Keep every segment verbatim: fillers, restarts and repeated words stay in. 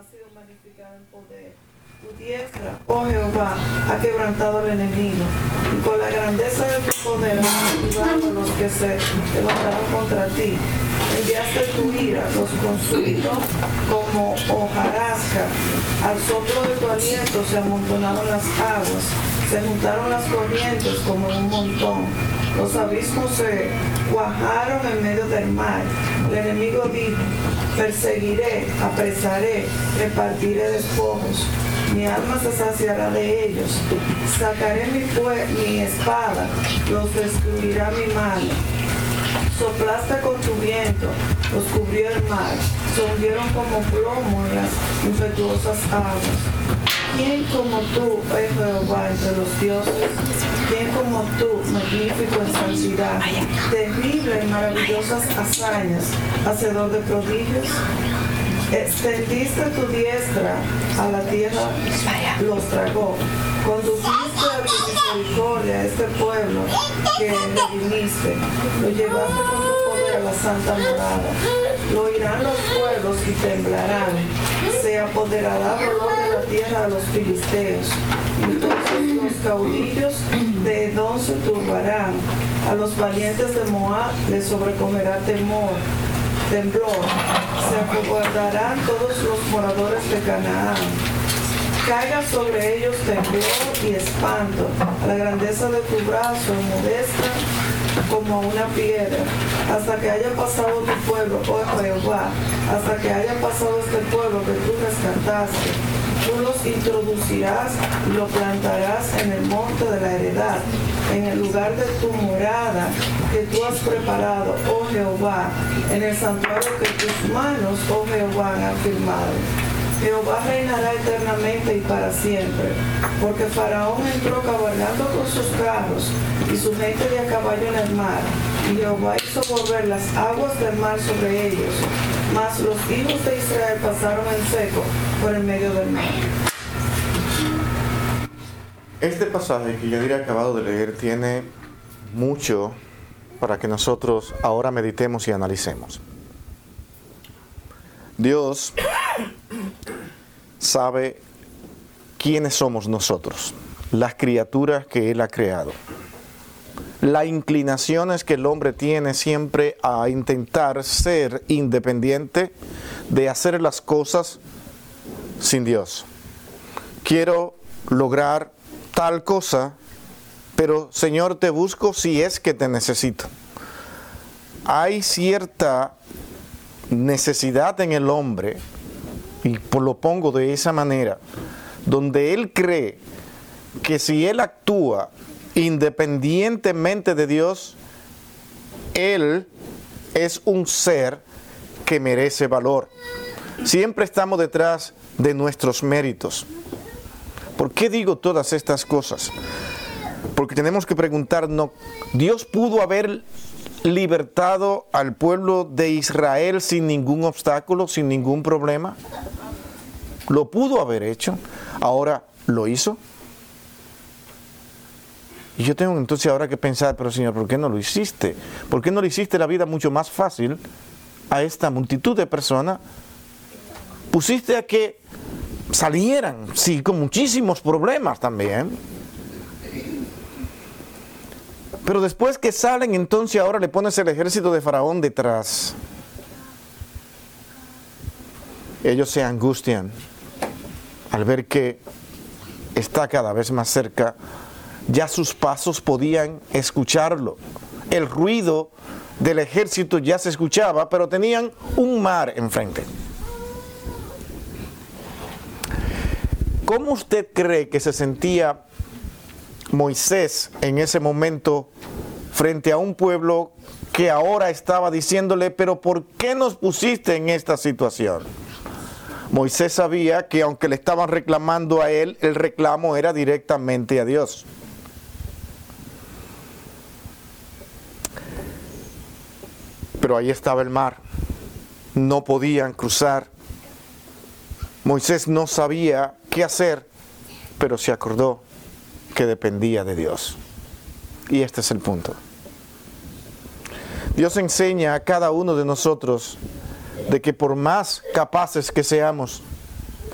sido magnificada en poder. Tu diestra, oh Jehová, ha quebrantado al enemigo, y con la grandeza de tu poder has ayudado a los que se levantaron contra ti. Enviaste tu ira, los consumió como hojarasca. Al soplo de tu aliento se amontonaron las aguas, se juntaron las corrientes como un montón. Los abismos se cuajaron en medio del mar. El enemigo dijo: perseguiré, apresaré, repartiré despojos. Mi alma se saciará de ellos. Sacaré mi, mi espada, los destruirá mi mano. Soplaste con tu viento, los cubrió el mar, se hundieron como plomo en las impetuosas aguas. ¿Quién como tú, oh Jehová, entre los dioses? ¿Quién como tú, magnífico en santidad, terrible en maravillosas hazañas, hacedor de prodigios? Extendiste tu diestra a la tierra, los tragó. Condujiste a tu misericordia a este pueblo que redimiste. Lo llevaste con tu poder a la santa morada. Lo oirán los pueblos y temblarán. Se apoderará dolor de la tierra a los filisteos. Entonces los caudillos de Edom se turbarán. A los valientes de Moab les sobrecomerá temor. Temblor, se acobardarán todos los moradores de Canaán. Caiga sobre ellos temblor y espanto, a la grandeza de tu brazo, modesta como una piedra, hasta que haya pasado tu pueblo, oh Jehová, hasta que haya pasado este pueblo que tú rescataste. Tú los introducirás y lo plantarás en el monte de la heredad, en el lugar de tu morada que tú has preparado, oh Jehová, en el santuario que tus manos, oh Jehová, han afirmado. Jehová reinará eternamente y para siempre, porque Faraón entró cabalgando con sus carros y su gente de a caballo en el mar, y Jehová hizo volver las aguas del mar sobre ellos, mas los hijos de Israel pasaron en seco por el medio del mar. Este pasaje que Yadira ha acabado de leer tiene mucho para que nosotros ahora meditemos y analicemos. Dios sabe quiénes somos nosotros, las criaturas que Él ha creado. Las inclinaciones que el hombre tiene siempre a intentar ser independiente de hacer las cosas sin Dios. Quiero lograr tal cosa, pero Señor, te busco si es que te necesito. Hay cierta necesidad en el hombre, y lo pongo de esa manera, donde él cree que si él actúa independientemente de Dios, él es un ser que merece valor. Siempre estamos detrás de nuestros méritos. ¿Por qué digo todas estas cosas? Porque tenemos que preguntarnos, ¿Dios pudo haber libertado al pueblo de Israel sin ningún obstáculo, sin ningún problema? Lo pudo haber hecho. Ahora, ¿lo hizo? Y yo tengo entonces ahora que pensar, pero Señor, ¿por qué no lo hiciste? ¿Por qué no le hiciste la vida mucho más fácil a esta multitud de personas? Pusiste a que salieran, sí, con muchísimos problemas también. Pero después que salen, entonces ahora le pones el ejército de Faraón detrás. Ellos se angustian al ver que está cada vez más cerca. Ya sus pasos podían escucharlo. El ruido del ejército ya se escuchaba, pero tenían un mar enfrente. ¿Cómo usted cree que se sentía Moisés en ese momento frente a un pueblo que ahora estaba diciéndole, pero ¿por qué nos pusiste en esta situación? Moisés sabía que aunque le estaban reclamando a él, el reclamo era directamente a Dios. Pero ahí estaba el mar, no podían cruzar. Moisés no sabía qué hacer, pero se acordó que dependía de Dios. Y este es el punto. Dios enseña a cada uno de nosotros de que por más capaces que seamos,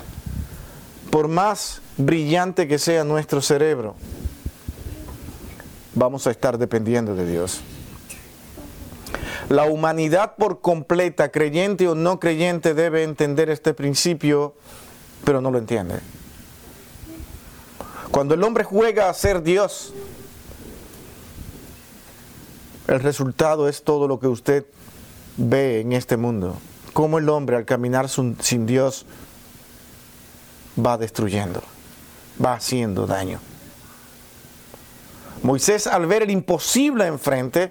por más brillante que sea nuestro cerebro, vamos a estar dependiendo de Dios. La humanidad por completa, creyente o no creyente, debe entender este principio, pero no lo entiende. Cuando el hombre juega a ser Dios, el resultado es todo lo que usted ve en este mundo. Cómo el hombre al caminar sin Dios va destruyendo, va haciendo daño. Moisés, al ver el imposible enfrente,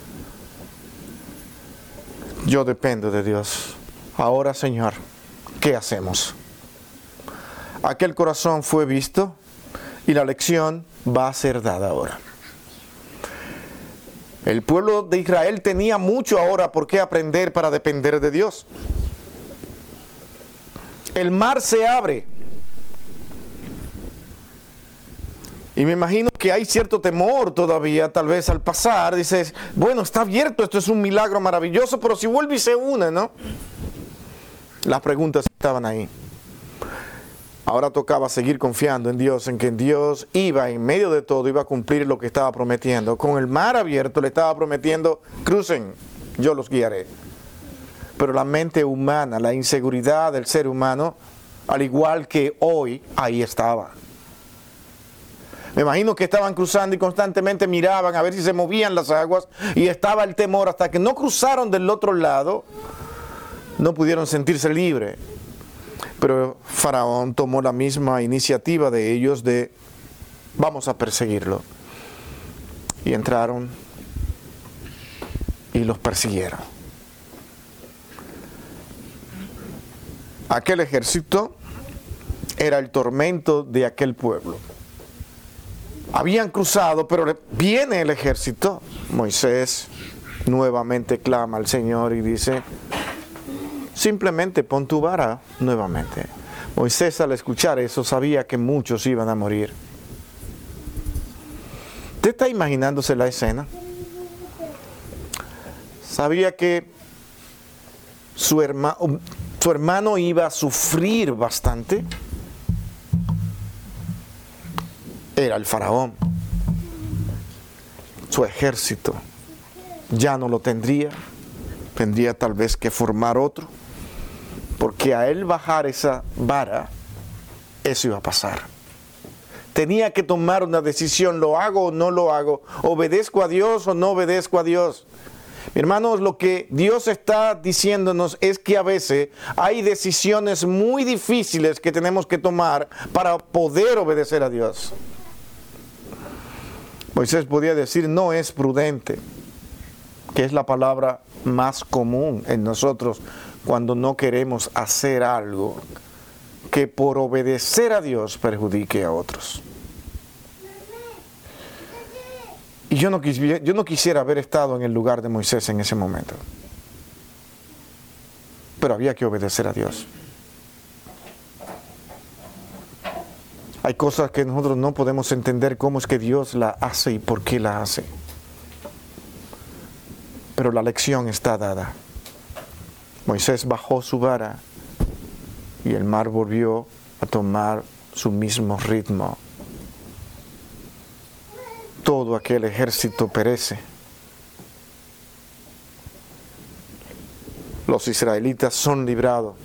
yo dependo de Dios. Ahora, Señor, ¿qué hacemos? Aquel corazón fue visto y la lección va a ser dada ahora. El pueblo de Israel tenía mucho ahora por qué aprender para depender de Dios. El mar se abre. Y me imagino que hay cierto temor todavía, tal vez al pasar. Dices, bueno, está abierto, esto es un milagro maravilloso, pero si vuelve y se une, ¿no? Las preguntas estaban ahí. Ahora tocaba seguir confiando en Dios, en que Dios iba, en medio de todo, iba a cumplir lo que estaba prometiendo. Con el mar abierto le estaba prometiendo, crucen, yo los guiaré. Pero la mente humana, la inseguridad del ser humano, al igual que hoy, ahí estaba. Me imagino que estaban cruzando y constantemente miraban a ver si se movían las aguas, y estaba el temor hasta que no cruzaron del otro lado, no pudieron sentirse libres. Pero Faraón tomó la misma iniciativa de ellos de vamos a perseguirlo. Y entraron y los persiguieron. Aquel ejército era el tormento de aquel pueblo. Habían cruzado, pero viene el ejército. Moisés nuevamente clama al Señor y dice, simplemente pon tu vara nuevamente. Moisés, al escuchar eso, sabía que muchos iban a morir. ¿Usted está imaginándose la escena? Sabía que su, herma, su hermano iba a sufrir bastante. Era el faraón. Su ejército ya no lo tendría. Tendría tal vez que formar otro. Porque a él bajar esa vara, eso iba a pasar. Tenía que tomar una decisión, ¿lo hago o no lo hago? ¿Obedezco a Dios o no obedezco a Dios? Hermanos, lo que Dios está diciéndonos es que a veces hay decisiones muy difíciles que tenemos que tomar para poder obedecer a Dios. Moisés podía decir, no es prudente, que es la palabra más común en nosotros cuando no queremos hacer algo que por obedecer a Dios perjudique a otros. Y yo no, quisiera, yo no quisiera haber estado en el lugar de Moisés en ese momento. Pero había que obedecer a Dios. Hay cosas que nosotros no podemos entender cómo es que Dios la hace y por qué la hace. Pero la lección está dada. Moisés bajó su vara y el mar volvió a tomar su mismo ritmo. Todo aquel ejército perece. Los israelitas son librados.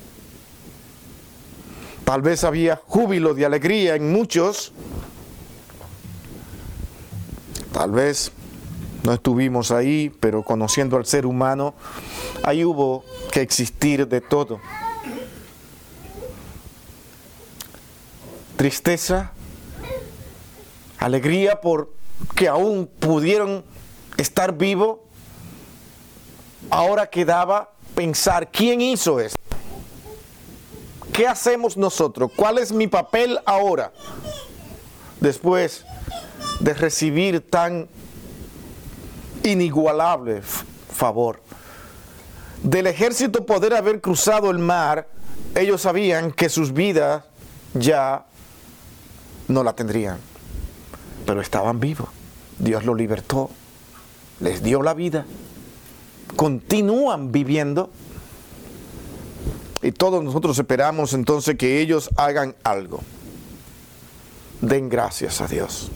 Tal vez había júbilo de alegría en muchos. Tal vez no estuvimos ahí, pero conociendo al ser humano, ahí hubo que existir de todo. Tristeza, alegría por que aún pudieron estar vivos. Ahora quedaba pensar, ¿quién hizo esto? ¿Qué hacemos nosotros? ¿Cuál es mi papel ahora? Después de recibir tan inigualable favor. Del ejército poder haber cruzado el mar, ellos sabían que sus vidas ya no la tendrían. Pero estaban vivos. Dios los libertó. Les dio la vida. Continúan viviendo. Y todos nosotros esperamos entonces que ellos hagan algo. Den gracias a Dios.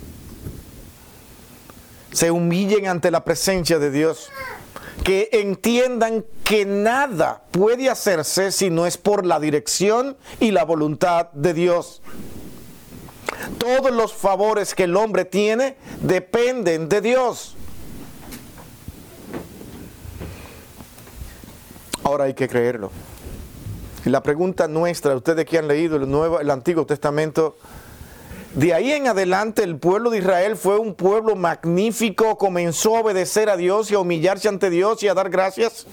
Se humillen ante la presencia de Dios. Que entiendan que nada puede hacerse si no es por la dirección y la voluntad de Dios. Todos los favores que el hombre tiene dependen de Dios. Ahora hay que creerlo. Y la pregunta nuestra, ustedes que han leído el, Nuevo, el Antiguo Testamento, de ahí en adelante el pueblo de Israel fue un pueblo magnífico, comenzó a obedecer a Dios y a humillarse ante Dios y a dar gracias.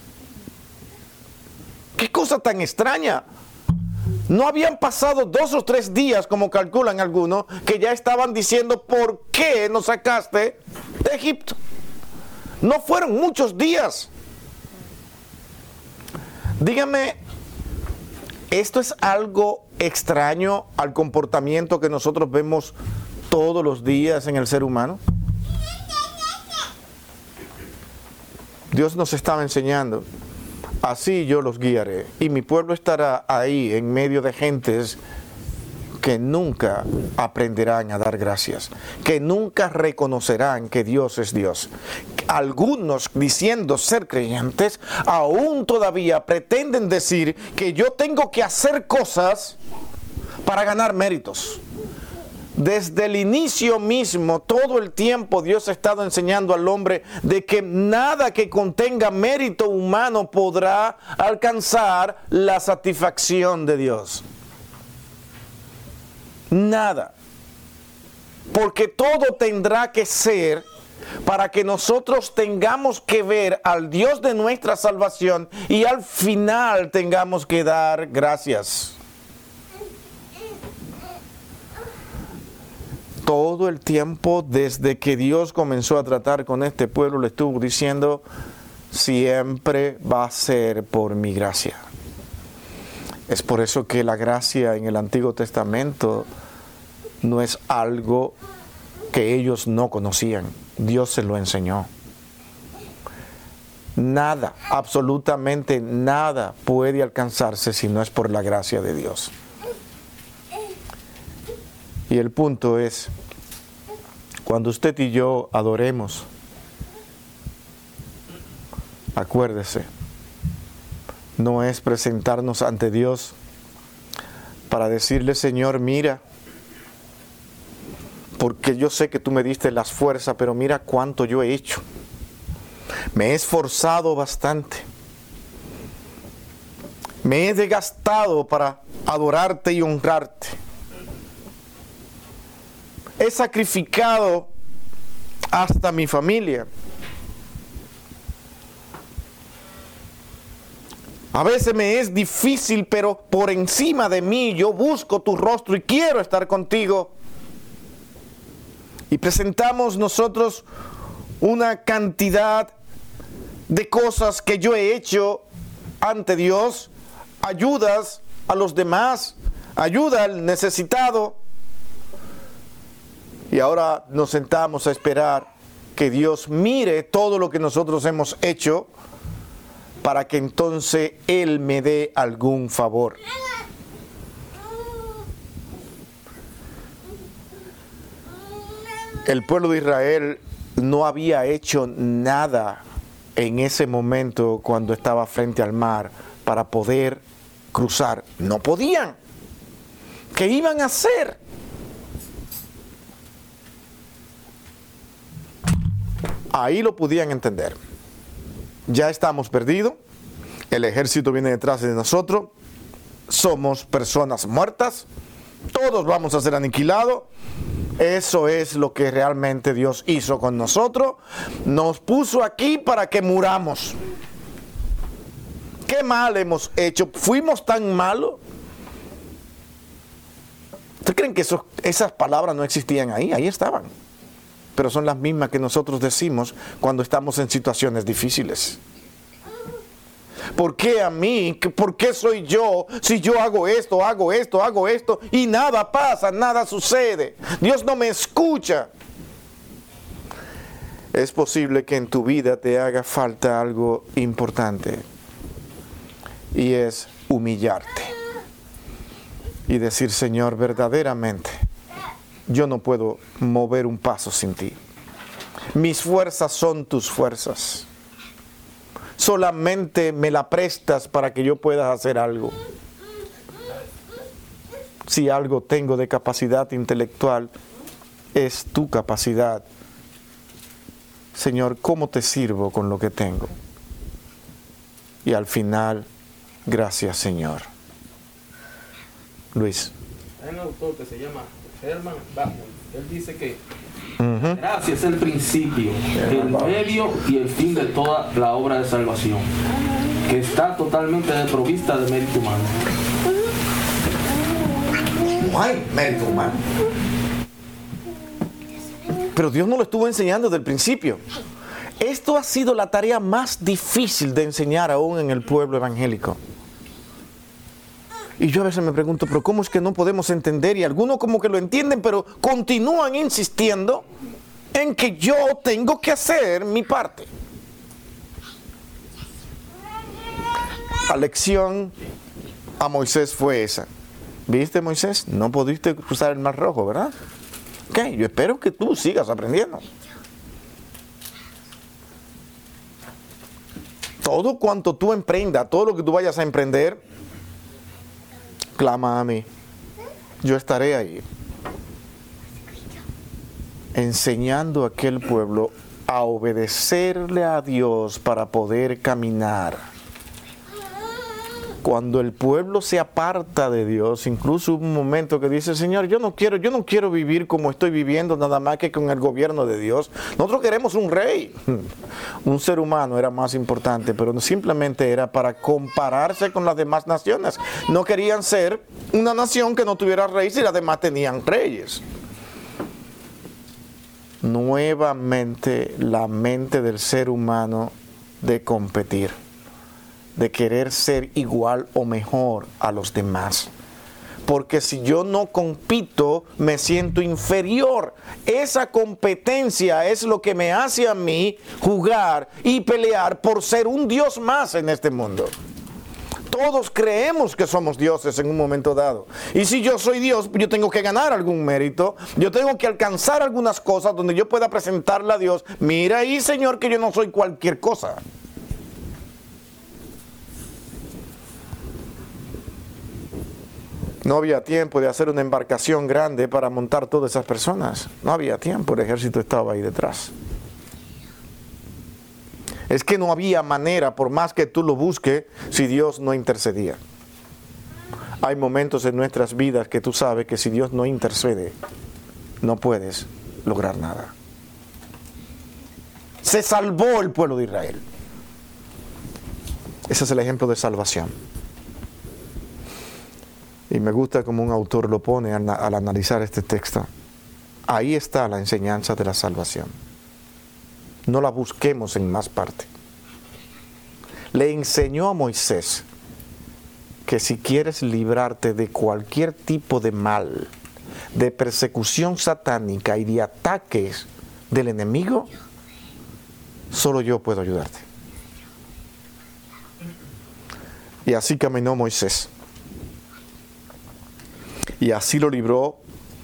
¡Qué cosa tan extraña! No habían pasado dos o tres días, como calculan algunos, que ya estaban diciendo, ¿por qué nos sacaste de Egipto? No fueron muchos días. Dígame, ¿esto es algo extraño al comportamiento que nosotros vemos todos los días en el ser humano? Dios nos estaba enseñando, así yo los guiaré, y mi pueblo estará ahí en medio de gentes que nunca aprenderán a dar gracias, que nunca reconocerán que Dios es Dios. Algunos, diciendo ser creyentes, aún todavía pretenden decir que yo tengo que hacer cosas para ganar méritos. Desde el inicio mismo, todo el tiempo Dios ha estado enseñando al hombre de que nada que contenga mérito humano podrá alcanzar la satisfacción de Dios. Nada. Porque todo tendrá que ser para que nosotros tengamos que ver al Dios de nuestra salvación y al final tengamos que dar gracias. Todo el tiempo desde que Dios comenzó a tratar con este pueblo le estuvo diciendo, siempre va a ser por mi gracia. Es por eso que la gracia en el Antiguo Testamento no es algo que ellos no conocían. Dios se lo enseñó. Nada, absolutamente nada puede alcanzarse si no es por la gracia de Dios. Y el punto es, cuando usted y yo adoremos, acuérdese, no es presentarnos ante Dios para decirle, Señor, mira, porque yo sé que tú me diste las fuerzas, pero mira cuánto yo he hecho. Me he esforzado bastante. Me he desgastado para adorarte y honrarte. He sacrificado hasta mi familia. A veces me es difícil, pero por encima de mí yo busco tu rostro y quiero estar contigo. Y presentamos nosotros una cantidad de cosas que yo he hecho ante Dios, ayudas a los demás, ayuda al necesitado. Y ahora nos sentamos a esperar que Dios mire todo lo que nosotros hemos hecho para que entonces Él me dé algún favor. El pueblo de Israel no había hecho nada en ese momento cuando estaba frente al mar para poder cruzar. No podían. ¿Qué iban a hacer? Ahí lo podían entender. Ya estamos perdidos. El ejército viene detrás de nosotros. Somos personas muertas. Todos vamos a ser aniquilados. Eso es lo que realmente Dios hizo con nosotros. Nos puso aquí para que muramos. ¿Qué mal hemos hecho? ¿Fuimos tan malos? ¿Ustedes creen que esos, esas palabras no existían ahí? Ahí estaban. Pero son las mismas que nosotros decimos cuando estamos en situaciones difíciles. ¿Por qué a mí? ¿Por qué soy yo? Si yo hago esto, hago esto, hago esto y nada pasa, nada sucede. Dios no me escucha. Es posible que en tu vida te haga falta algo importante. Y es humillarte y decir, Señor, verdaderamente, yo no puedo mover un paso sin ti. Mis fuerzas son tus fuerzas. Solamente me la prestas para que yo pueda hacer algo. Si algo tengo de capacidad intelectual, es tu capacidad. Señor, ¿cómo te sirvo con lo que tengo? Y al final, gracias, Señor. Luis. Hay un autor que se llama Herman Backman. Él dice que Uh-huh. la gracia es el principio, el medio y el fin de toda la obra de salvación, que está totalmente desprovista de mérito humano. No hay mérito humano. Pero Dios nos lo estuvo enseñando desde el principio. Esto ha sido la tarea más difícil de enseñar aún en el pueblo evangélico. Y yo a veces me pregunto, pero ¿cómo es que no podemos entender? Y algunos como que lo entienden, pero continúan insistiendo en que yo tengo que hacer mi parte. La lección a Moisés fue esa. ¿Viste, Moisés? No pudiste cruzar el Mar Rojo, ¿verdad? Ok, yo espero que tú sigas aprendiendo. Todo cuanto tú emprendas, todo lo que tú vayas a emprender, clama a mí. Yo estaré ahí, enseñando a aquel pueblo a obedecerle a Dios para poder caminar. Cuando el pueblo se aparta de Dios, incluso hubo un momento que dice, Señor, yo no quiero, yo no quiero vivir como estoy viviendo nada más que con el gobierno de Dios. Nosotros queremos un rey. Un ser humano era más importante, pero simplemente era para compararse con las demás naciones. No querían ser una nación que no tuviera rey si las demás tenían reyes. Nuevamente la mente del ser humano de competir, de querer ser igual o mejor a los demás. Porque si yo no compito, me siento inferior. Esa competencia es lo que me hace a mí jugar y pelear por ser un Dios más en este mundo. Todos creemos que somos dioses en un momento dado. Y si yo soy Dios, yo tengo que ganar algún mérito. Yo tengo que alcanzar algunas cosas donde yo pueda presentarle a Dios. Mira ahí, Señor, que yo no soy cualquier cosa. No había tiempo de hacer una embarcación grande para montar todas esas personas. No había tiempo, el ejército estaba ahí detrás. Es que no había manera, por más que tú lo busques, si Dios no intercedía. Hay momentos en nuestras vidas que tú sabes que si Dios no intercede, no puedes lograr nada. Se salvó el pueblo de Israel. Ese es el ejemplo de salvación. Y me gusta como un autor lo pone al, al analizar este texto. Ahí está la enseñanza de la salvación. No la busquemos en más parte. Le enseñó a Moisés que si quieres librarte de cualquier tipo de mal, de persecución satánica y de ataques del enemigo, solo yo puedo ayudarte. Y así caminó Moisés. Y así lo libró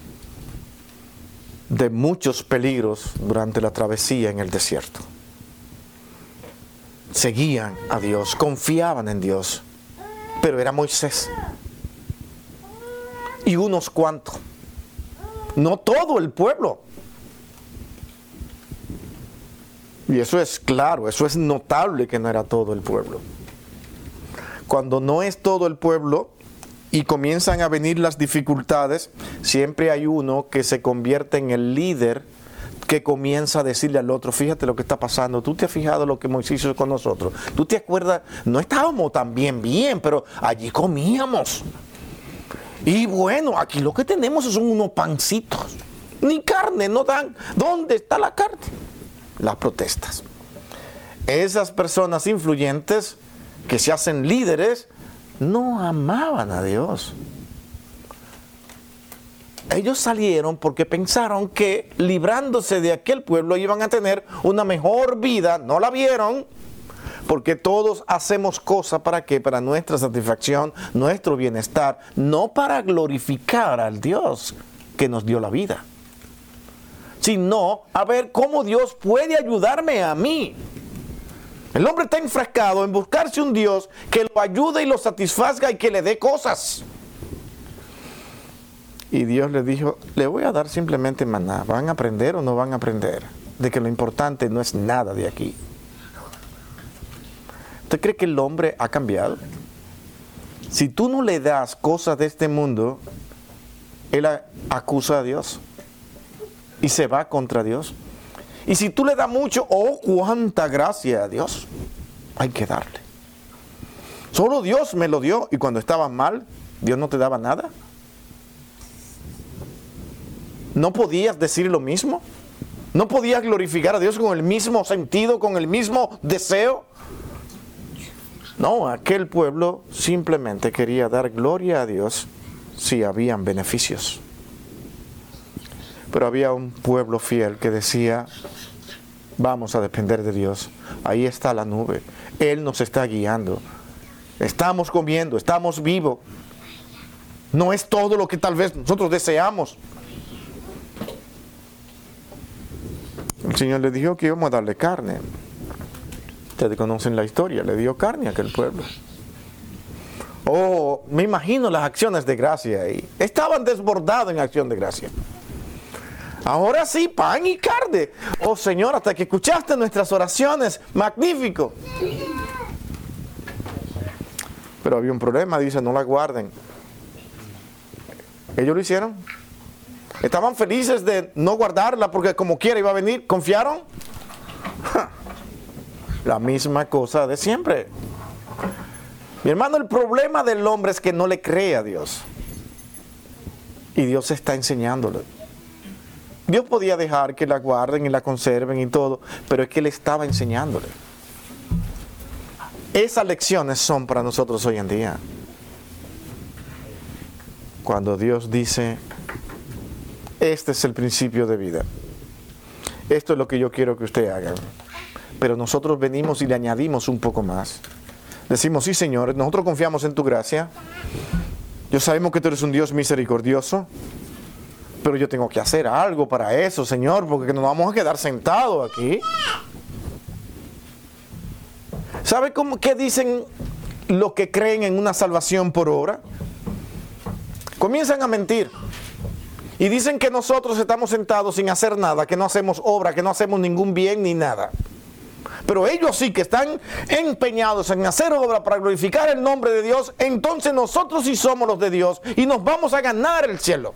de muchos peligros durante la travesía en el desierto. Seguían a Dios, confiaban en Dios, pero era Moisés y unos cuantos, no todo el pueblo. Y eso es claro, eso es notable que no era todo el pueblo. Cuando no es todo el pueblo y comienzan a venir las dificultades, siempre hay uno que se convierte en el líder que comienza a decirle al otro, fíjate lo que está pasando, tú te has fijado lo que Moisés hizo con nosotros, tú te acuerdas, no estábamos tan bien, bien, pero allí comíamos. Y bueno, aquí lo que tenemos son unos pancitos, ni carne no dan. ¿Dónde está la carne? Las protestas. Esas personas influyentes que se hacen líderes, no amaban a Dios. Ellos salieron porque pensaron que librándose de aquel pueblo iban a tener una mejor vida. No la vieron, Porque todos hacemos cosas para qué, para nuestra satisfacción, nuestro bienestar, no para glorificar al Dios que nos dio la vida, sino a ver cómo Dios puede ayudarme a mí. El hombre está enfrascado en buscarse un Dios que lo ayude y lo satisfaga y que le dé cosas. Y Dios le dijo, le voy a dar simplemente maná. ¿Van a aprender o no van a aprender? De que lo importante no es nada de aquí. ¿Usted cree que el hombre ha cambiado? Si tú no le das cosas de este mundo, él acusa a Dios y se va contra Dios. Y si tú le das mucho, oh, cuánta gracia a Dios, hay que darle. Solo Dios me lo dio, y cuando estaba mal, Dios no te daba nada. ¿No podías decir lo mismo? ¿No podías glorificar a Dios con el mismo sentido, con el mismo deseo? No, aquel pueblo simplemente quería dar gloria a Dios si habían beneficios. Pero había un pueblo fiel que decía, vamos a depender de Dios. Ahí está la nube. Él nos está guiando. Estamos comiendo, estamos vivos. No es todo lo que tal vez nosotros deseamos. El Señor le dijo que íbamos a darle carne. Ustedes conocen la historia, le dio carne a aquel pueblo. Oh, me imagino las acciones de gracia ahí. Estaban desbordados en acción de gracia. Ahora sí, pan y carne. Oh Señor, hasta que escuchaste nuestras oraciones, magnífico. Pero había un problema, dice, no la guarden. Ellos lo hicieron. Estaban felices de no guardarla porque como quiera iba a venir. ¿Confiaron? Ja. La misma cosa de siempre. Mi hermano, el problema del hombre es que no le cree a Dios. Y Dios está enseñándole. Dios podía dejar que la guarden y la conserven y todo, pero es que Él estaba enseñándole. Esas lecciones son para nosotros hoy en día. Cuando Dios dice, este es el principio de vida. Esto es lo que yo quiero que usted haga. Pero nosotros venimos y le añadimos un poco más. Decimos, sí Señor, nosotros confiamos en tu gracia. Yo sabemos que tú eres un Dios misericordioso. Pero yo tengo que hacer algo para eso, Señor, porque no nos vamos a quedar sentados aquí. ¿Sabe cómo, qué dicen los que creen en una salvación por obra? Comienzan a mentir. Y dicen que nosotros estamos sentados sin hacer nada, que no hacemos obra, que no hacemos ningún bien ni nada. Pero ellos sí que están empeñados en hacer obra para glorificar el nombre de Dios. Entonces nosotros sí somos los de Dios y nos vamos a ganar el cielo.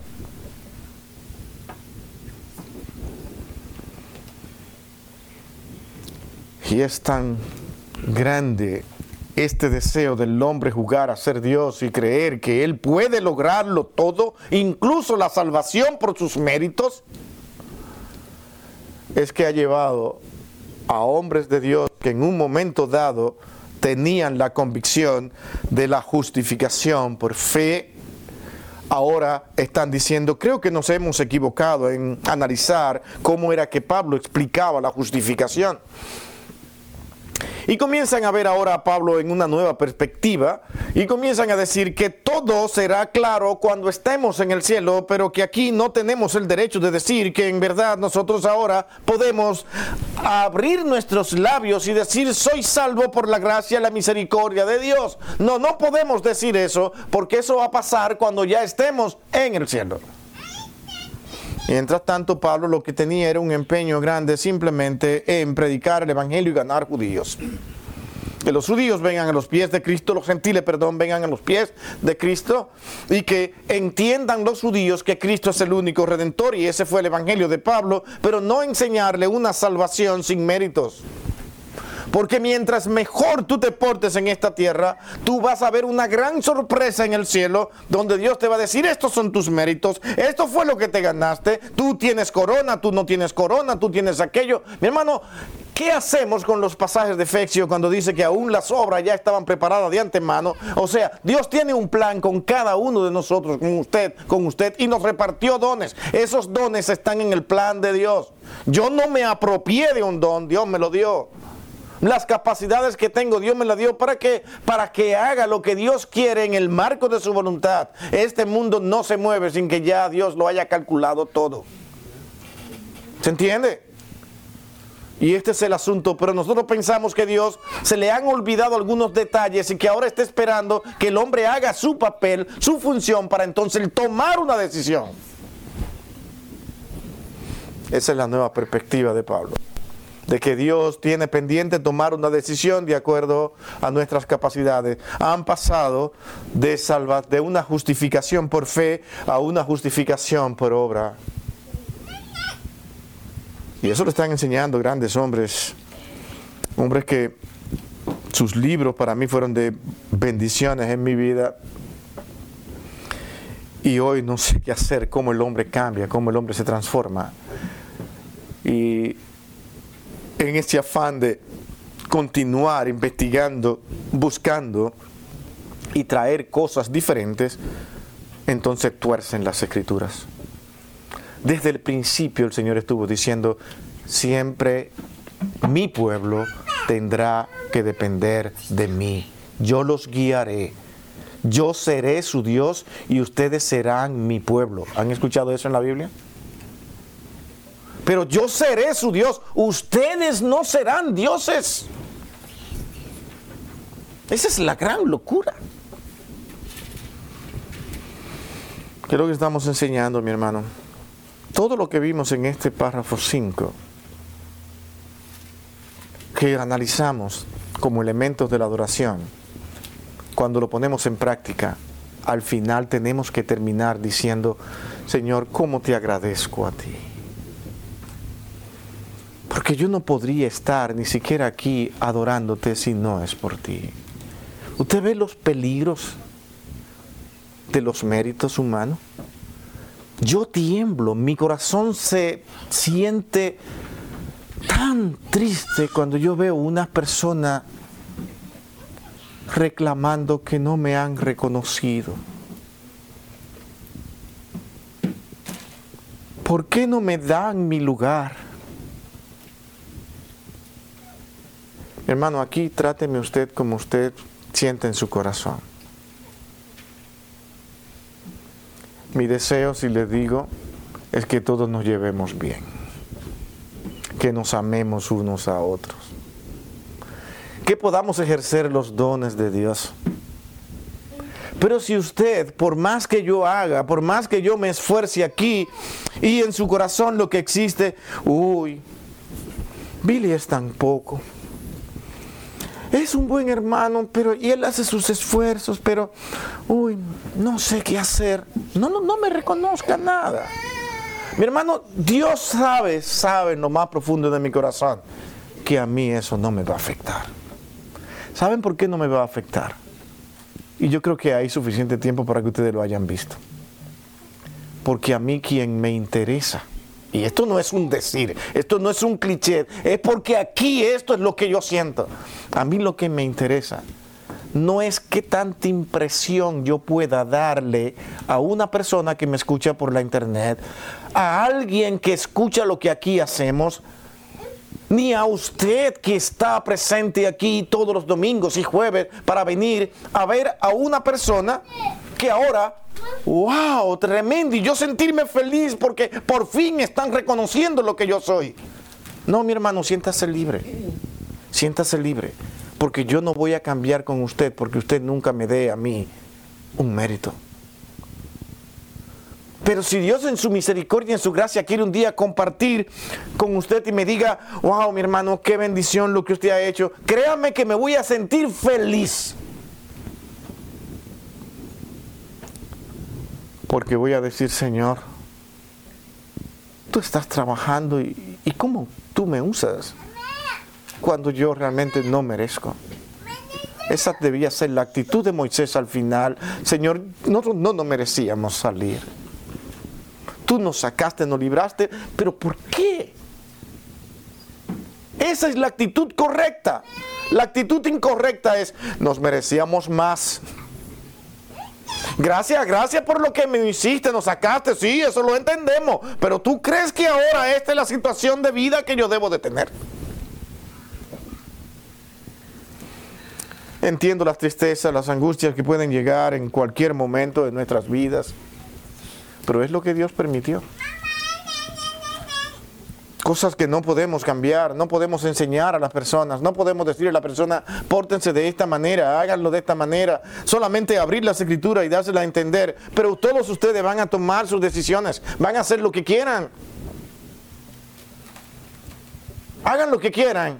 Y es tan grande este deseo del hombre jugar a ser Dios y creer que Él puede lograrlo todo, incluso la salvación por sus méritos, es que ha llevado a hombres de Dios que en un momento dado tenían la convicción de la justificación por fe. Ahora están diciendo, creo que nos hemos equivocado en analizar cómo era que Pablo explicaba la justificación. Y comienzan a ver ahora a Pablo en una nueva perspectiva y comienzan a decir que todo será claro cuando estemos en el cielo, pero que aquí no tenemos el derecho de decir que en verdad nosotros ahora podemos abrir nuestros labios y decir soy salvo por la gracia y la misericordia de Dios. No, no podemos decir eso porque eso va a pasar cuando ya estemos en el cielo. Mientras tanto, Pablo lo que tenía era un empeño grande simplemente en predicar el evangelio y ganar judíos. Que los judíos vengan a los pies de Cristo, los gentiles, perdón, vengan a los pies de Cristo y que entiendan los judíos que Cristo es el único redentor y ese fue el evangelio de Pablo, pero no enseñarle una salvación sin méritos. Porque mientras mejor tú te portes en esta tierra, tú vas a ver una gran sorpresa en el cielo, donde Dios te va a decir, estos son tus méritos, esto fue lo que te ganaste, tú tienes corona, tú no tienes corona, tú tienes aquello. Mi hermano, ¿qué hacemos con los pasajes de Efesios cuando dice que aún las obras ya estaban preparadas de antemano? O sea, Dios tiene un plan con cada uno de nosotros, con usted, con usted, y nos repartió dones. Esos dones están en el plan de Dios. Yo no me apropié de un don, Dios me lo dio. Las capacidades que tengo, Dios me las dio para que, para que haga lo que Dios quiere en el marco de su voluntad. Este mundo no se mueve sin que ya Dios lo haya calculado todo. ¿Se entiende? Y este es el asunto, pero nosotros pensamos que Dios se le han olvidado algunos detalles y que ahora está esperando que el hombre haga su papel, su función, para entonces tomar una decisión. Esa es la nueva perspectiva de Pablo, de que Dios tiene pendiente tomar una decisión de acuerdo a nuestras capacidades. Han pasado de, salva, de una justificación por fe a una justificación por obra. Y eso lo están enseñando grandes hombres, hombres que sus libros para mí fueron de bendiciones en mi vida. Y hoy no sé qué hacer, cómo el hombre cambia, cómo el hombre se transforma. Y en ese afán de continuar investigando, buscando y traer cosas diferentes, entonces tuercen las Escrituras. Desde el principio el Señor estuvo diciendo, siempre mi pueblo tendrá que depender de mí. Yo los guiaré. Yo seré su Dios y ustedes serán mi pueblo. ¿Han escuchado eso en la Biblia? Pero yo seré su Dios, ustedes no serán dioses. Esa es la gran locura. ¿Qué es lo que estamos enseñando, mi hermano? Todo lo que vimos en este párrafo cinco, que analizamos como elementos de la adoración, cuando lo ponemos en práctica, al final tenemos que terminar diciendo, Señor, ¿cómo te agradezco a ti? Porque yo no podría estar ni siquiera aquí adorándote si no es por ti. ¿Usted ve los peligros de los méritos humanos? Yo tiemblo, mi corazón se siente tan triste cuando yo veo una persona reclamando que no me han reconocido. ¿Por qué no me dan mi lugar? Hermano, aquí tráteme usted como usted siente en su corazón. Mi deseo, si le digo, es que todos nos llevemos bien, que nos amemos unos a otros, que podamos ejercer los dones de Dios. Pero si usted, por más que yo haga, por más que yo me esfuerce aquí, y en su corazón lo que existe, uy, Billy es tan poco. Es un buen hermano, pero y él hace sus esfuerzos, pero, uy, no sé qué hacer. No, no, no me reconozca nada. Mi hermano, Dios sabe, sabe en lo más profundo de mi corazón que a mí eso no me va a afectar. ¿Saben por qué no me va a afectar? Y yo creo que hay suficiente tiempo para que ustedes lo hayan visto. Porque a mí quien me interesa, y esto no es un decir, esto no es un cliché, es porque aquí esto es lo que yo siento. A mí lo que me interesa no es qué tanta impresión yo pueda darle a una persona que me escucha por la internet, a alguien que escucha lo que aquí hacemos, ni a usted que está presente aquí todos los domingos y jueves para venir a ver a una persona que ahora, wow, tremendo, y yo sentirme feliz porque por fin están reconociendo lo que yo soy. No, mi hermano, siéntase libre, siéntase libre, porque yo no voy a cambiar con usted porque usted nunca me dé a mí un mérito. Pero si Dios en su misericordia y en su gracia quiere un día compartir con usted y me diga, wow, mi hermano, qué bendición lo que usted ha hecho, créame que me voy a sentir feliz. Porque voy a decir, Señor, tú estás trabajando y, y ¿cómo tú me usas cuando yo realmente no merezco? Esa debía ser la actitud de Moisés al final. Señor, nosotros no nos merecíamos salir. Tú nos sacaste, nos libraste, pero ¿por qué? Esa es la actitud correcta. La actitud incorrecta es, nos merecíamos más. Gracias, gracias por lo que me hiciste, nos sacaste, sí, eso lo entendemos. Pero ¿tú crees que ahora esta es la situación de vida que yo debo de tener? Entiendo las tristezas, las angustias que pueden llegar en cualquier momento de nuestras vidas, pero es lo que Dios permitió. Cosas que no podemos cambiar, no podemos enseñar a las personas, no podemos decirle a la persona, pórtense de esta manera, háganlo de esta manera. Solamente abrir las escrituras y dársela a entender. Pero todos ustedes van a tomar sus decisiones, van a hacer lo que quieran. Hagan lo que quieran.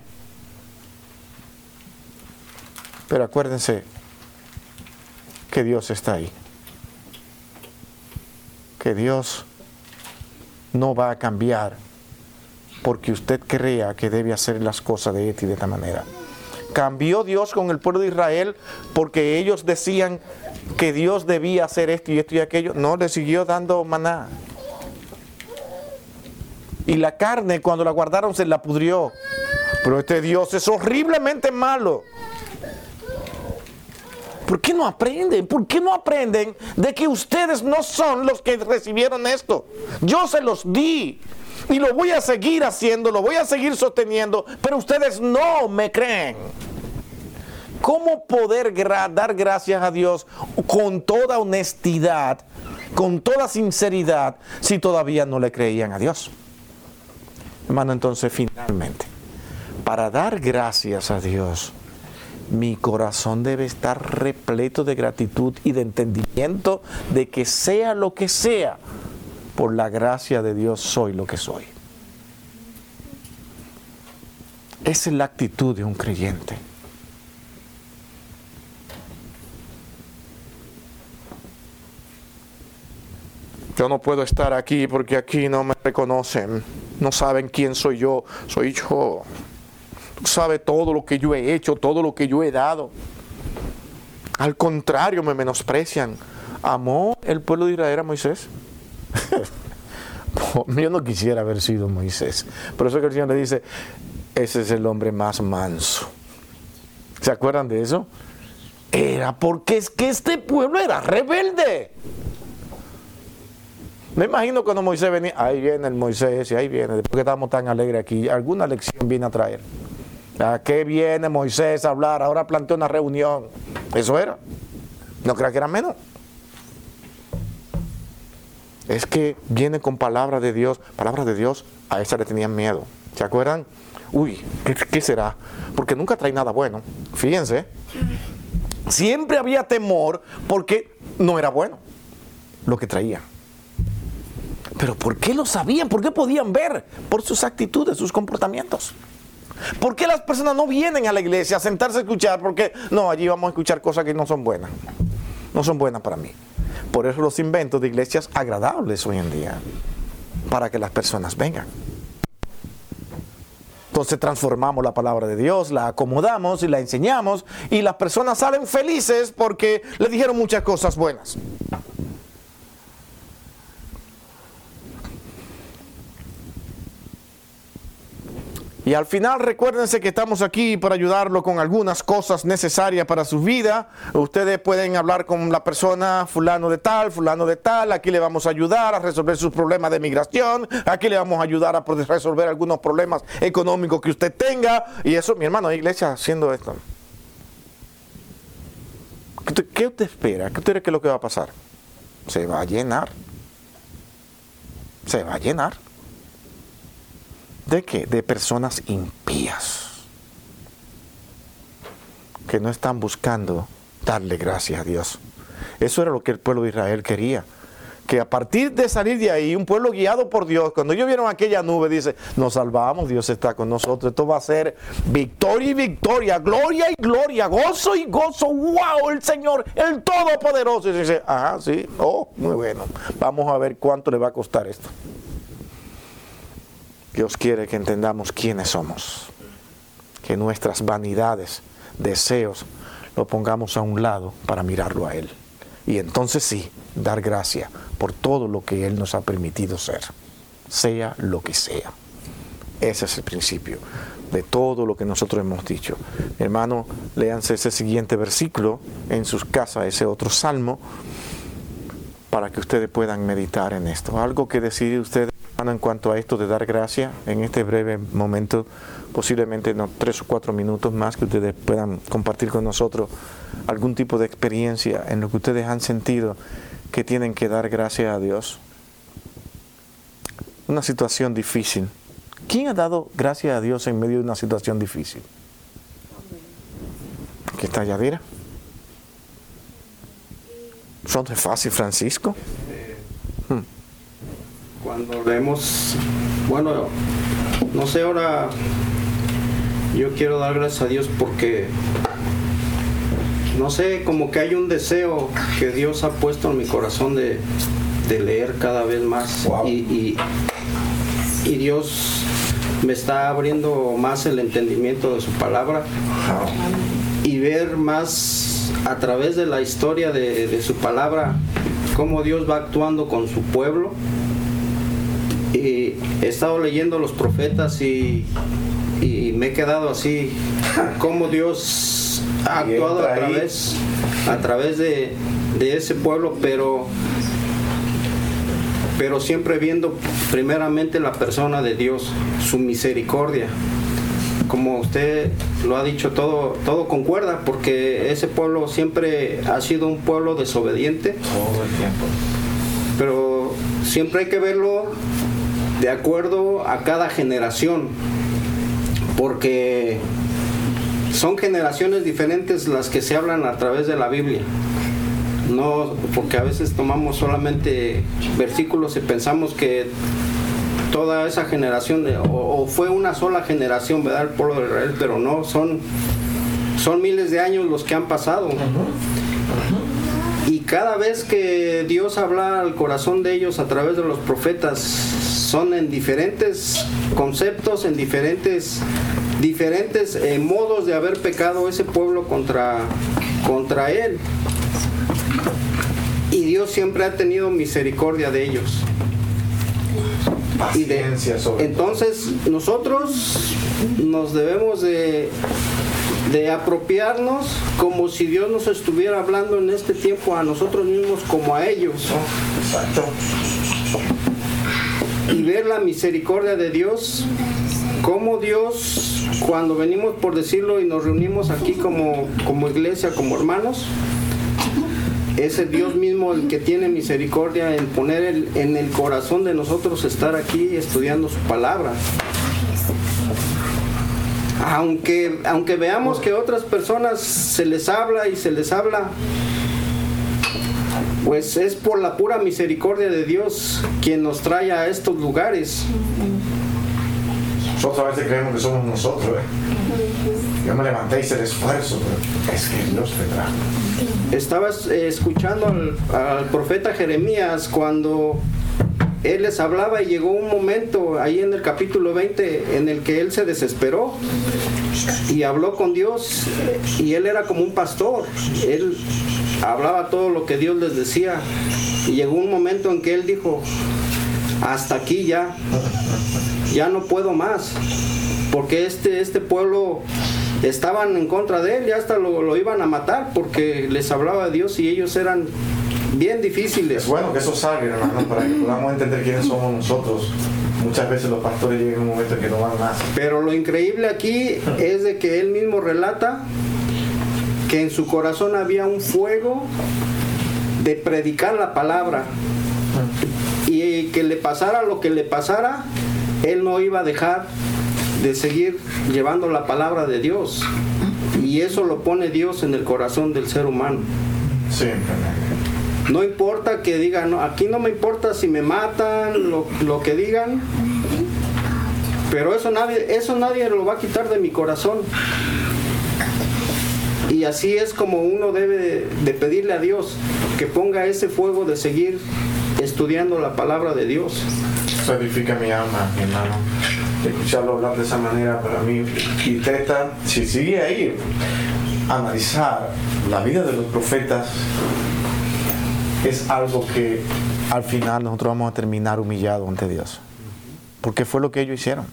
Pero acuérdense que Dios está ahí. Que Dios no va a cambiar porque usted crea que debe hacer las cosas de esta y de esta manera. Cambió Dios con el pueblo de Israel porque ellos decían que Dios debía hacer esto y esto y aquello. No, le siguió dando maná. Y la carne, cuando la guardaron, se la pudrió. Pero este Dios es horriblemente malo. ¿Por qué no aprenden? ¿Por qué no aprenden de que ustedes no son los que recibieron esto? Yo se los di. Y lo voy a seguir haciendo, lo voy a seguir sosteniendo, pero ustedes no me creen. ¿Cómo poder gra- dar gracias a Dios con toda honestidad, con toda sinceridad, si todavía no le creían a Dios? Hermano, entonces finalmente, para dar gracias a Dios, mi corazón debe estar repleto de gratitud y de entendimiento de que sea lo que sea, por la gracia de Dios soy lo que soy. Esa es la actitud de un creyente. Yo no puedo estar aquí porque aquí no me reconocen, no saben quién soy yo, soy yo. Tú sabes todo lo que yo he hecho, todo lo que yo he dado. Al contrario, me menosprecian. ¿Amó el pueblo de Israel a Moisés? Yo no quisiera haber sido Moisés. Por eso que el Señor le dice, ese es el hombre más manso. ¿Se acuerdan de eso? Era porque es que este pueblo era rebelde. Me imagino cuando Moisés venía, ahí viene el Moisés y ahí viene, después que estamos tan alegres aquí, alguna lección viene a traer. ¿A qué viene Moisés a hablar? Ahora planteó una reunión. Eso era. No creas que era menos. Es que viene con palabras de Dios. Palabras de Dios, a esa le tenían miedo. ¿Se acuerdan? Uy, ¿qué, qué será? Porque nunca trae nada bueno. Fíjense. Siempre había temor porque no era bueno lo que traía. Pero ¿por qué lo sabían? ¿Por qué podían ver? Por sus actitudes, sus comportamientos. ¿Por qué las personas no vienen a la iglesia a sentarse a escuchar? Porque no, allí vamos a escuchar cosas que no son buenas. No son buenas para mí. Por eso los inventos de iglesias agradables hoy en día, para que las personas vengan. Entonces transformamos la palabra de Dios, la acomodamos y la enseñamos, y las personas salen felices porque le dijeron muchas cosas buenas. Y al final recuérdense que estamos aquí para ayudarlo con algunas cosas necesarias para su vida. Ustedes pueden hablar con la persona fulano de tal, fulano de tal. Aquí le vamos a ayudar a resolver sus problemas de migración. Aquí le vamos a ayudar a poder resolver algunos problemas económicos que usted tenga. Y eso, mi hermano, iglesia haciendo esto. ¿Qué usted espera? ¿Qué usted cree que es lo que va a pasar? Se va a llenar. Se va a llenar. ¿De qué? De personas impías que no están buscando darle gracias a Dios. Eso era lo que el pueblo de Israel quería. Que a partir de salir de ahí, un pueblo guiado por Dios, cuando ellos vieron aquella nube, dice, nos salvamos, Dios está con nosotros. Esto va a ser victoria y victoria, gloria y gloria, gozo y gozo. ¡Wow! El Señor, el Todopoderoso. Y dice, ah, sí, oh, muy bueno. Vamos a ver cuánto le va a costar esto. Dios quiere que entendamos quiénes somos, que nuestras vanidades, deseos, lo pongamos a un lado para mirarlo a Él. Y entonces sí, dar gracias por todo lo que Él nos ha permitido ser, sea lo que sea. Ese es el principio de todo lo que nosotros hemos dicho. Hermano, léanse ese siguiente versículo en sus casas, ese otro salmo, para que ustedes puedan meditar en esto. ¿Algo que decir ustedes, hermano? hermano, en cuanto a esto de dar gracia, en este breve momento, posiblemente no tres o cuatro minutos más, que ustedes puedan compartir con nosotros algún tipo de experiencia en lo que ustedes han sentido que tienen que dar gracias a Dios? Una situación difícil. ¿Quién ha dado gracias a Dios en medio de una situación difícil? ¿Qué está Yadira? ¿Son de fácil, Francisco? Eh, hmm. Cuando leemos, bueno, no sé, ahora yo quiero dar gracias a Dios porque, no sé, como que hay un deseo que Dios ha puesto en mi corazón de, de leer cada vez más. Wow. y, y, y Dios me está abriendo más el entendimiento de su palabra. Wow. Y ver más a través de la historia de, de su palabra cómo Dios va actuando con su pueblo. Y he estado leyendo los profetas y, y me he quedado así, cómo Dios ha actuado a través, a través de, de ese pueblo, pero, pero siempre viendo primeramente la persona de Dios, su misericordia. Como usted lo ha dicho, todo, todo concuerda, porque ese pueblo siempre ha sido un pueblo desobediente. Todo el tiempo. Pero siempre hay que verlo de acuerdo a cada generación, porque son generaciones diferentes las que se hablan a través de la Biblia. No, porque a veces tomamos solamente versículos y pensamos que toda esa generación de, o, o fue una sola generación, ¿verdad?, el pueblo de Israel, pero no, son, son miles de años los que han pasado. Y cada vez que Dios habla al corazón de ellos a través de los profetas, son en diferentes conceptos, en diferentes, diferentes eh, modos de haber pecado ese pueblo contra, contra Él. Y Dios siempre ha tenido misericordia de ellos. Y de, entonces nosotros nos debemos de, de apropiarnos como si Dios nos estuviera hablando en este tiempo a nosotros mismos como a ellos. Exacto. Y ver la misericordia de Dios, como Dios, cuando venimos, por decirlo, y nos reunimos aquí como, como iglesia, como hermanos, es el Dios mismo el que tiene misericordia en poner el, en el corazón de nosotros estar aquí estudiando su palabra. Aunque, aunque veamos que otras personas se les habla y se les habla, pues es por la pura misericordia de Dios quien nos trae a estos lugares. Nosotros a veces creemos que somos nosotros, ¿eh? Yo me levanté y hice el esfuerzo, pero es que Dios te trajo. Estaba eh, escuchando al, al profeta Jeremías cuando él les hablaba y llegó un momento ahí en el capítulo veinte en el que él se desesperó y habló con Dios, y él era como un pastor, él hablaba todo lo que Dios les decía, y llegó un momento en que él dijo: hasta aquí ya, ya no puedo más, porque este, este pueblo estaban en contra de él, ya hasta lo, lo iban a matar porque les hablaba Dios y ellos eran bien difíciles. Es bueno que eso salga, hermano, para que podamos entender quiénes somos nosotros. Muchas veces los pastores llegan a un momento en que no van más. Pero lo increíble aquí es de que él mismo relata que en su corazón había un fuego de predicar la palabra, y que le pasara lo que le pasara, él no iba a dejar de seguir llevando la palabra de Dios, y eso lo pone Dios en el corazón del ser humano. Siempre. No importa que digan, no, aquí no me importa si me matan, lo, lo que digan, pero eso nadie, eso nadie lo va a quitar de mi corazón. Y así es como uno debe de, de pedirle a Dios que ponga ese fuego de seguir estudiando la palabra de Dios. Eso edifica mi alma, mi hermano. Escucharlo hablar de esa manera para mí. Y Teta, si sigue ahí, analizar la vida de los profetas es algo que al final nosotros vamos a terminar humillados ante Dios. Porque fue lo que ellos hicieron.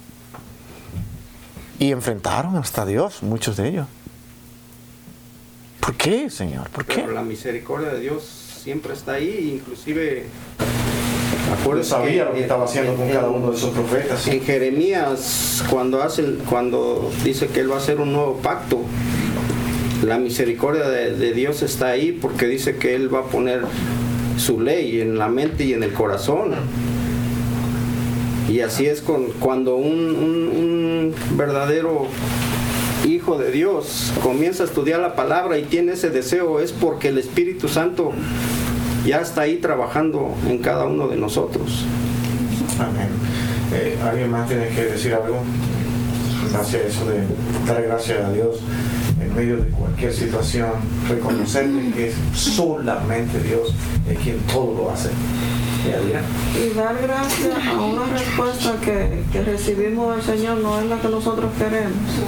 Y enfrentaron hasta Dios, muchos de ellos. ¿Por qué, Señor? ¿Por qué? Pero la misericordia de Dios siempre está ahí, inclusive Él sabía lo que estaba haciendo con cada uno de esos profetas. En Jeremías, cuando hace, cuando dice que él va a hacer un nuevo pacto, la misericordia de, de Dios está ahí, porque dice que él va a poner su ley en la mente y en el corazón. Y así es con cuando un, un, un verdadero hijo de Dios comienza a estudiar la palabra y tiene ese deseo, es porque el Espíritu Santo ya está ahí trabajando en cada uno de nosotros. Amén. Eh, ¿Alguien más tiene que decir algo hacia eso de dar gracias a Dios en medio de cualquier situación? Reconocerle que solamente Dios es quien todo lo hace. Y dar gracias a una respuesta que, que recibimos del Señor no es la que nosotros queremos.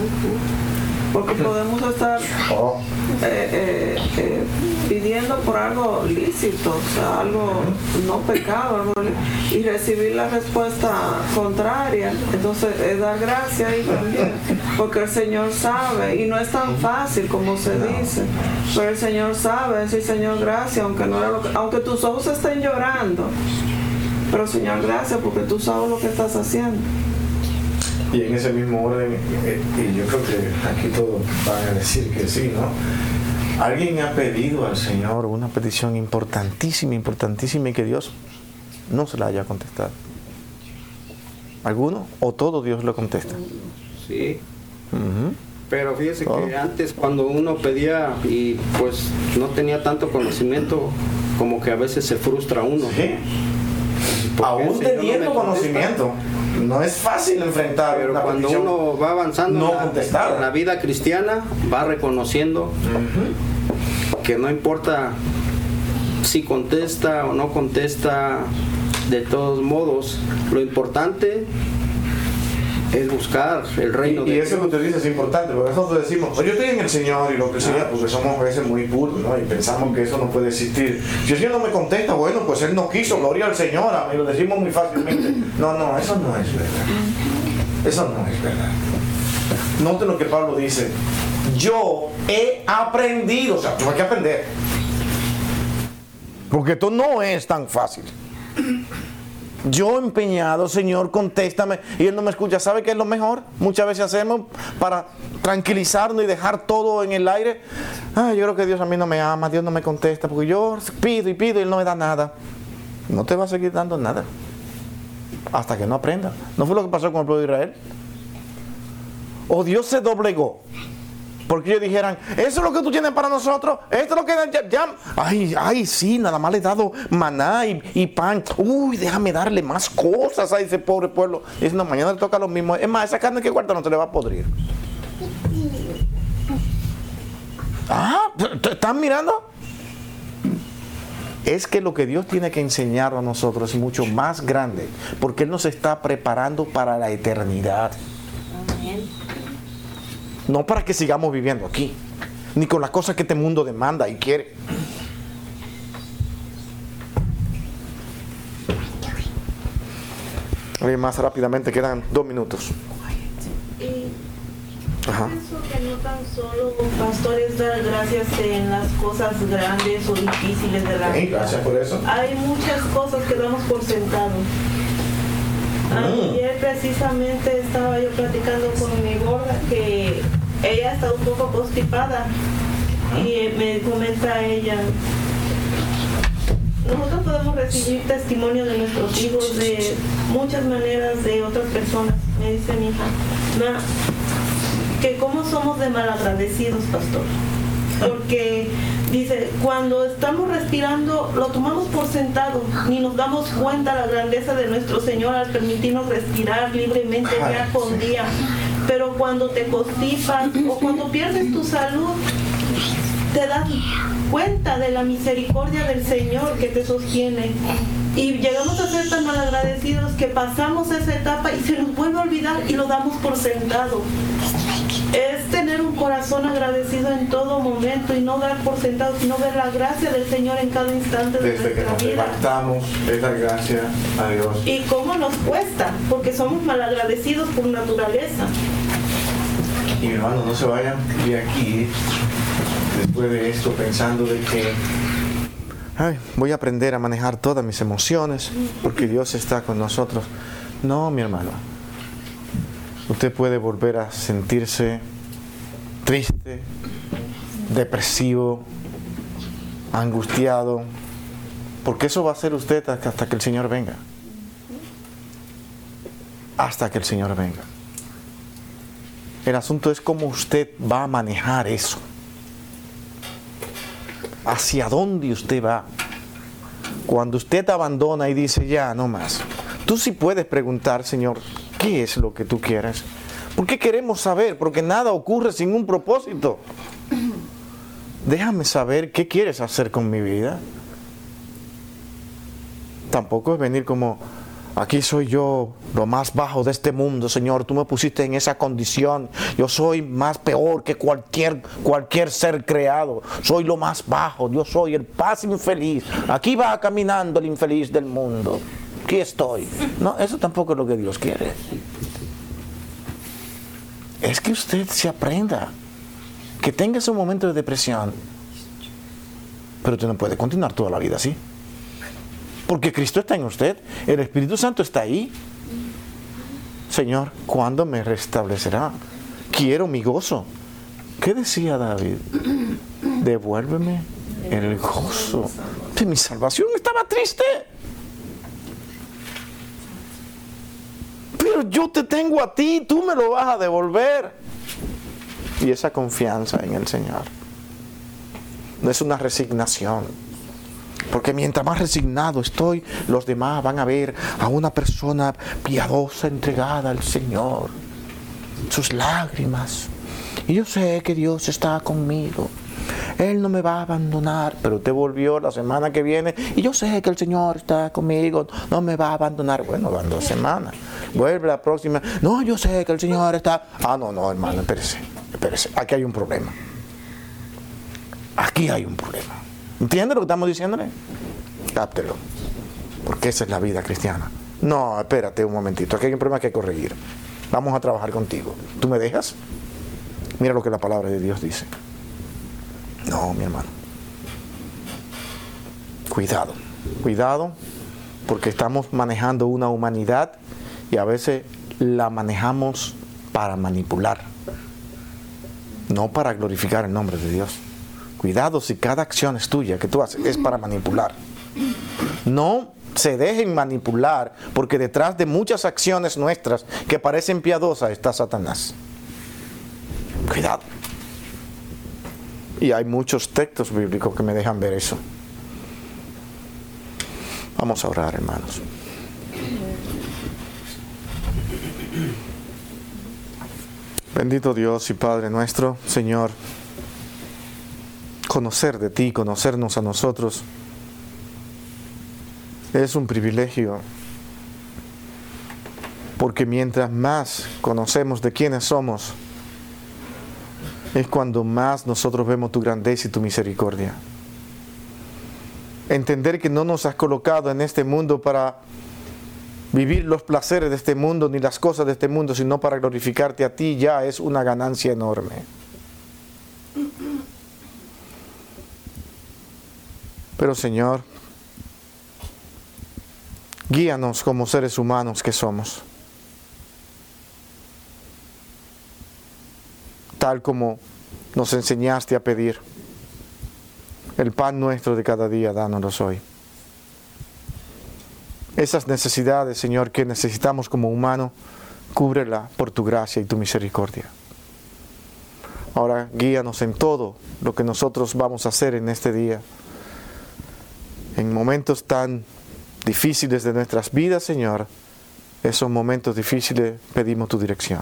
Porque podemos estar oh. eh, eh, eh, pidiendo por algo lícito, o sea, algo no pecado, algo, y recibir la respuesta contraria. Entonces es dar gracias ahí también, porque el Señor sabe, y no es tan fácil como se dice, pero el Señor sabe decir: Señor, gracias, aunque no era lo que, aunque tus ojos estén llorando, pero Señor, gracias porque tú sabes lo que estás haciendo. Y en ese mismo orden, eh, y yo creo que aquí todos van a decir que sí, ¿no? Alguien ha pedido al Señor una petición importantísima, importantísima, y que Dios no se la haya contestado. ¿Alguno? ¿O todo Dios lo contesta? Sí. Uh-huh. Pero fíjese ¿Todo? que antes, cuando uno pedía y pues no tenía tanto conocimiento, como que a veces se frustra uno. Sí. Porque Aún el Señor teniendo no me contesta. conocimiento, no es fácil enfrentar Pero una cuando petición uno va avanzando no en, la, contestada. en la vida cristiana, va reconociendo Uh-huh. que no importa si contesta o no contesta, de todos modos, lo importante es buscar el reino y, de y eso Dios. que usted dice es importante, porque nosotros decimos: yo estoy en el Señor y lo que el Señor, porque somos a veces muy puros, ¿no? Y pensamos que eso no puede existir. Si el Señor no me contesta, bueno, pues Él no quiso, gloria al Señor, y lo decimos muy fácilmente. No, no, eso no es verdad. Eso no es verdad. Noten lo que Pablo dice: yo he aprendido, o sea, tú hay que aprender. Porque esto no es tan fácil. Yo empeñado, Señor, contéstame, y Él no me escucha. ¿Sabe qué es lo mejor? Muchas veces hacemos para tranquilizarnos y dejar todo en el aire. Ay, yo creo que Dios a mí no me ama, Dios no me contesta, porque yo pido y pido y Él no me da nada. No te va a seguir dando nada hasta que no aprenda. ¿No fue lo que pasó con el pueblo de Israel? O Dios se doblegó porque ellos dijeran: eso es lo que tú tienes para nosotros, esto es lo que ya, ya. Ay, ay, sí, nada más le he dado maná y, y pan. Uy, déjame darle más cosas a ese pobre pueblo. Y dice: no, mañana le toca lo mismo. Es más, esa carne que guarda no se le va a podrir. Ah, ¿están mirando? Es que lo que Dios tiene que enseñar a nosotros es mucho más grande, porque Él nos está preparando para la eternidad. Amén. No para que sigamos viviendo aquí, ni con las cosas que este mundo demanda y quiere. Oye, más rápidamente, quedan dos minutos. Y Ajá. pienso que no tan solo, pastor, es dar gracias en las cosas grandes o difíciles de la Sí, vida. gracias por eso. Hay muchas cosas que damos por sentado. Ayer precisamente estaba yo platicando con mi gorda que ella está un poco constipada y me comenta ella: nosotros podemos recibir testimonio de nuestros hijos de muchas maneras de otras personas. Me dice mi hija: ma, que cómo somos de malagradecidos, pastor. Porque dice, cuando estamos respirando lo tomamos por sentado, ni nos damos cuenta la grandeza de nuestro Señor al permitirnos respirar libremente día con día. Pero cuando te constipas o cuando pierdes tu salud, te das cuenta de la misericordia del Señor que te sostiene. Y llegamos a ser tan malagradecidos que pasamos esa etapa y se nos vuelve a olvidar y lo damos por sentado. Es tener un corazón agradecido en todo momento y no dar por sentado, sino ver la gracia del Señor en cada instante de Desde que nuestra nos vida. levantamos, es dar gracias a Dios. Y cómo nos cuesta, porque somos malagradecidos por naturaleza. Y hermanos, no se vayan de aquí después de esto pensando de que ay, voy a aprender a manejar todas mis emociones porque Dios está con nosotros. No, mi hermano. Usted puede volver a sentirse triste, depresivo, angustiado, porque eso va a ser usted hasta que el Señor venga. Hasta que el Señor venga. El asunto es cómo usted va a manejar eso. ¿Hacia dónde usted va? Cuando usted abandona y dice, ya, no más. Tú sí puedes preguntar, Señor, ¿qué es lo que tú quieres? Porque queremos saber, porque nada ocurre sin un propósito. Déjame saber qué quieres hacer con mi vida. Tampoco es venir como, aquí soy yo, lo más bajo de este mundo, Señor. Tú me pusiste en esa condición. Yo soy más peor que cualquier, cualquier ser creado. Soy lo más bajo. Yo soy el más infeliz. Aquí va caminando el infeliz del mundo. Aquí estoy. No, eso tampoco es lo que Dios quiere. Es que usted se aprenda. Que tenga ese momento de depresión. Pero usted no puede continuar toda la vida así. Porque Cristo está en usted. El Espíritu Santo está ahí. Señor, ¿cuándo me restablecerá? Quiero mi gozo. ¿Qué decía David? Devuélveme el gozo de mi salvación. Estaba triste. Pero yo te tengo a ti, tú me lo vas a devolver. Y esa confianza en el Señor no es una resignación. Porque mientras más resignado estoy, los demás van a ver a una persona piadosa, entregada al Señor. Sus lágrimas. Y yo sé que Dios está conmigo. Él no me va a abandonar. Pero usted volvió la semana que viene y yo sé que el Señor está conmigo. No me va a abandonar. Bueno, van dos semanas. Vuelve la próxima. No, yo sé que el Señor está... Ah, no, no, hermano, espérese. Espérese. Aquí hay un problema. Aquí hay un problema. ¿Entiende lo que estamos diciéndole? Cáptelo. Porque esa es la vida cristiana. No, espérate un momentito. Aquí hay un problema que hay que corregir. Vamos a trabajar contigo. ¿Tú me dejas? Mira lo que la palabra de Dios dice. No, mi hermano. Cuidado. Cuidado. Porque estamos manejando una humanidad y a veces la manejamos para manipular. No para glorificar el nombre de Dios. Cuidado si cada acción es tuya, que tú haces, es para manipular. No se dejen manipular, porque detrás de muchas acciones nuestras que parecen piadosas está Satanás. Cuidado. Y hay muchos textos bíblicos que me dejan ver eso. Vamos a orar, hermanos. Bendito Dios y Padre nuestro, Señor, conocer de ti, conocernos a nosotros, es un privilegio, porque mientras más conocemos de quiénes somos, es cuando más nosotros vemos tu grandeza y tu misericordia. Entender que no nos has colocado en este mundo para vivir los placeres de este mundo ni las cosas de este mundo, sino para glorificarte a ti, ya es una ganancia enorme. Pero Señor, guíanos como seres humanos que somos, tal como nos enseñaste a pedir. El pan nuestro de cada día, dánoslos hoy. Esas necesidades, Señor, que necesitamos como humanos, cúbrela por tu gracia y tu misericordia. Ahora guíanos en todo lo que nosotros vamos a hacer en este día. En momentos tan difíciles de nuestras vidas, Señor, esos momentos difíciles pedimos tu dirección.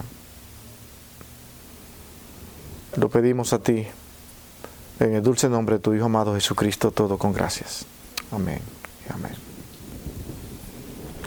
Lo pedimos a ti, en el dulce nombre de tu Hijo amado Jesucristo, todo con gracias. Amén y amén.